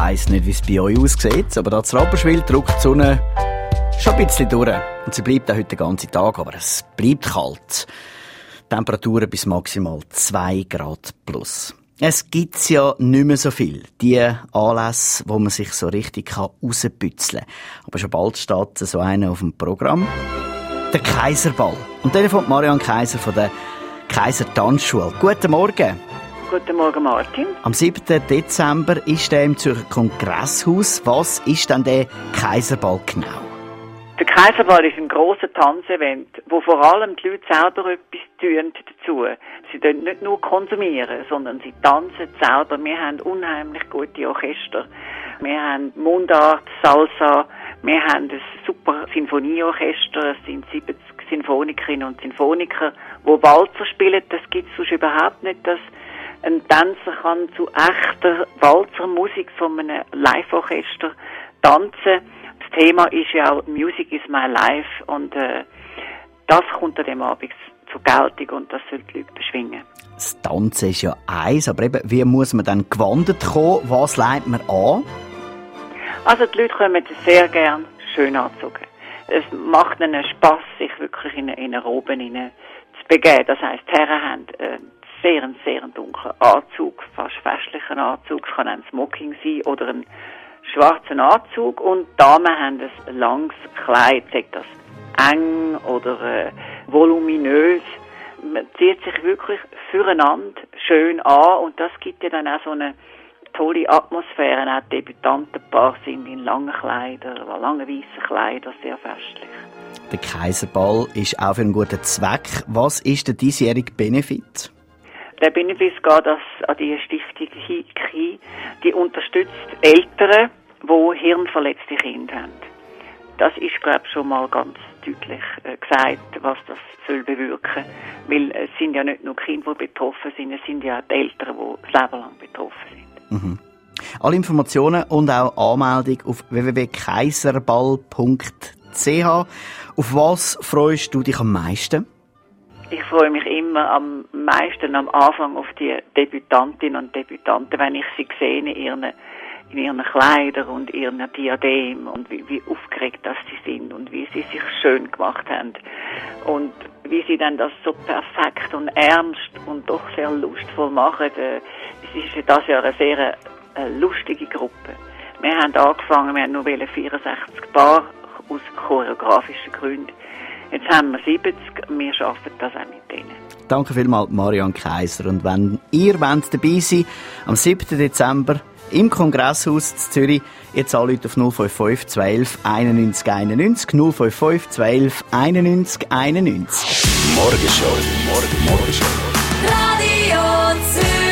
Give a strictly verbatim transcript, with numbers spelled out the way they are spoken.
weiss nicht, wie es bei euch aussieht, aber da zu Rapperswil drückt die Sonne schon ein bisschen durch. Und sie bleibt auch heute den ganzen Tag, aber es bleibt kalt. Temperaturen bis maximal zwei Grad plus. Es gibt ja nicht mehr so viel. Die Anlässe, wo man sich so richtig rauspützeln kann. Aber schon bald steht so einer auf dem Programm. Der Kaiserball. Und dann kommt Marianne Kaiser von der Kaiser Tanzschule. Guten Morgen. Guten Morgen, Martin. Am siebten Dezember ist er im Zürcher Kongresshaus. Was ist denn der Kaiserball genau? Der Kaiserball ist ein grosser Tanzevent, wo vor allem die Leute selber etwas tun dazu. Sie tun nicht nur konsumieren, sondern sie tanzen selber. Wir haben unheimlich gute Orchester. Wir haben Mundart, Salsa. Wir haben ein super Sinfonieorchester. Es sind siebzig Sinfonikerinnen und Sinfoniker, die Walzer spielen. Das gibt es sonst überhaupt nicht, dass ein Tänzer kann zu echter Walzermusik von einem Live-Orchester tanzen. Das Thema ist ja auch «Music is my life» und äh, das kommt an dem Abend zur Geltung und das soll die Leute beschwingen. Das Tanzen ist ja eins, aber eben, wie muss man dann gewandet kommen? Was leitet man an? Also die Leute kommen sehr gern schön angezogen. Es macht ihnen Spass, sich wirklich in, in eine Robe zu begeben. Das heisst, die Herren haben äh, sehr, sehr dunklen Anzug, fast festlichen Anzug. Es kann ein Smoking sein oder ein schwarzen Anzug. Und die Damen haben ein langes Kleid, sagt das eng oder äh, voluminös. Man zieht sich wirklich füreinander schön an und das gibt ja dann auch so eine tolle Atmosphäre. Auch Debütantenpaare sind in langen Kleidern, langen weißen Kleidern, sehr festlich. Der Kaiserball ist auch für einen guten Zweck. Was ist der diesjährige Benefit? Der Benefit geht an die Stiftung HIKI. Die unterstützt Eltern, die hirnverletzte Kinder haben. Das ist, glaube ich, schon mal ganz deutlich äh, gesagt, was das soll bewirken. Weil es sind ja nicht nur Kinder, die betroffen sind, es sind ja auch die Eltern, die das Leben lang betroffen sind. Mhm. Alle Informationen und auch Anmeldung auf w w w punkt kaiserball punkt c h. Auf was freust du dich am meisten? Ich freue mich immer am meisten am Anfang auf die Debütantinnen und Debütanten, wenn ich sie sehe in ihren, in ihren Kleidern und ihren Diademen und wie, wie aufgeregt das sie sind und wie sie sich schön gemacht haben und wie sie dann das so perfekt und ernst und doch sehr lustvoll machen. Es ist für das Jahr eine sehr äh, lustige Gruppe. Wir haben angefangen, wir haben nur vierundsechzig Paar aus choreografischen Gründen. Jetzt haben wir siebzig, wir schaffen das auch mit denen. Danke vielmals, Marianne Kaiser. Und wenn ihr wollt dabei seid, am siebten Dezember im Kongresshaus in Zürich, jetzt anrufen auf null fünf fünf zwölf einundneunzig einundneunzig, null fünf fünf zwölf einundneunzig einundneunzig. Morgenshow, Morgen, Morgenshow. Radio Zürich.